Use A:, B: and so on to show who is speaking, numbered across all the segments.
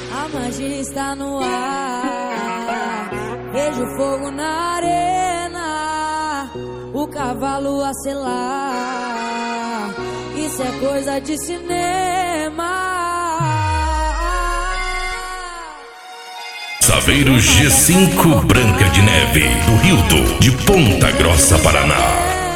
A: A magia está no ar, vejo fogo na arena, o cavalo a selar. Isso é coisa de cinema.
B: Saveiro G5 Branca de Neve, do Rildo, de Ponta Grossa, Paraná.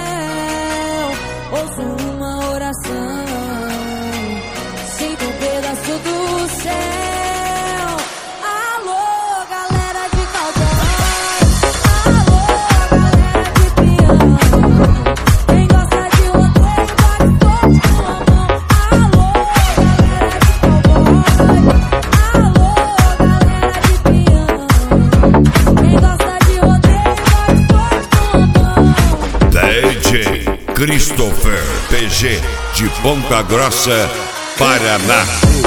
A: Ouço uma oração, sinto um pedaço do céu. Alô, galera de cowboy, alô, galera de peão. Quem gosta de rodeio, bate forte com a mão. Alô, galera de cowboy, alô, galera de peão. Quem gosta de rodeio, bate forte com a mão.
C: DJ Christopher PG, de Ponta Grossa, Paraná.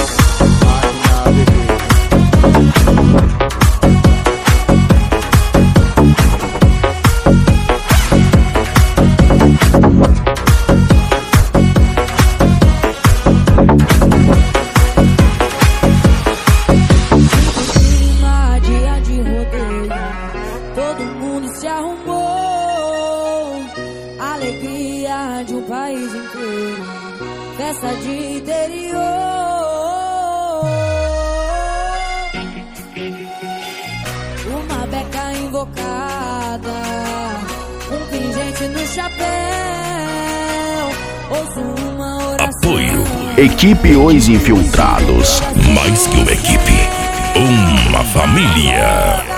A: Dia de rodeio, todo mundo se arrumou. Alegria de um país inteiro, festa de interior. Uma beca invocada, um pingente no chapéu. Ouço uma oração.
B: Apoio.
D: Equipe Os Infiltrados.
B: Mais que uma equipe, uma família.